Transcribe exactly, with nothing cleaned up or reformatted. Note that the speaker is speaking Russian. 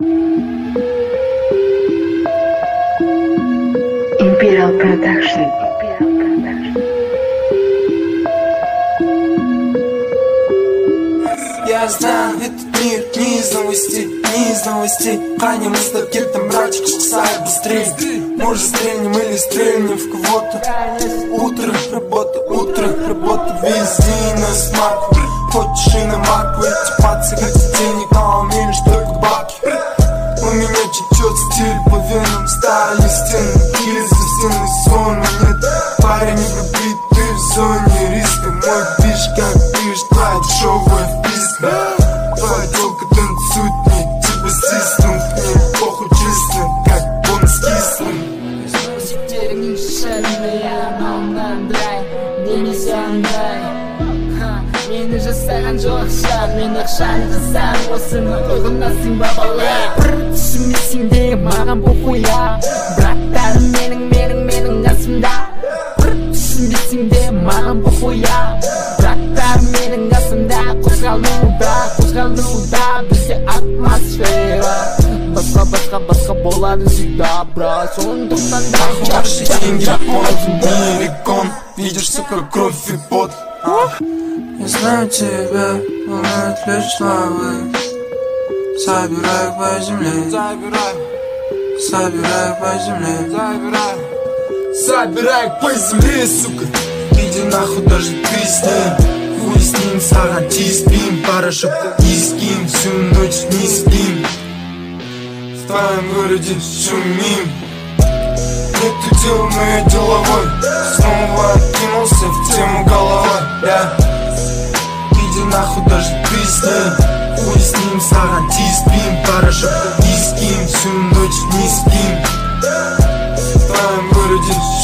Imperial Production. Я знаю этот мир не из новостей, не из новостей. Храним из где-то мрачек, кусай быстрее. Может стрельнем или стрельнем в кого-то. Утро, работа, утро, работа. Весь день на смарку. Хочешь и на марку. Эти пацы хотят денег, а умеешь только бабки. У меня течет стиль по венам, стали стены. Или совсем сон, но нет. Парень не пробит, ты в зоне риска. Мой пиш, как пиш, твоя дешевая вписка. Твоя телка танцует мне, типа систем. Мне похуй честно, как бонус кислым. Мені жасаған жоқша, мен ақшаны жасам. Осыны ұғынасың ба балай. Бір түсінбесең де маған похуя. Браттарым менің, менің, менің қасымда. Бір түсінбесең де маған похуя. Браттарым менің қасымда. Қозғалуда, қозғалуда бізде атмосфера. Басқа, басқа, басқа болады всегда, брат. Сондықтан да Ваши деньги платят милликон. Видишь, сука, кровь и пот. Я знаю тебя, волнует лишь славы. Собирай по земле, собирай, собирай по земле, собирай, собирай по земле, сука. Иди нахуй даже ты с ним. Хуй с ним, сага, спим. Порошок не скинь, всю ночь не спим. В твоем городе шумим. Нету дела, но я деловой. Снова откинулся в тему головой, да. Иди нахуй даже ты с ним. Хуй с ним, сага, спим. Порошок не скинь, всю ночь не спим. В твоем городе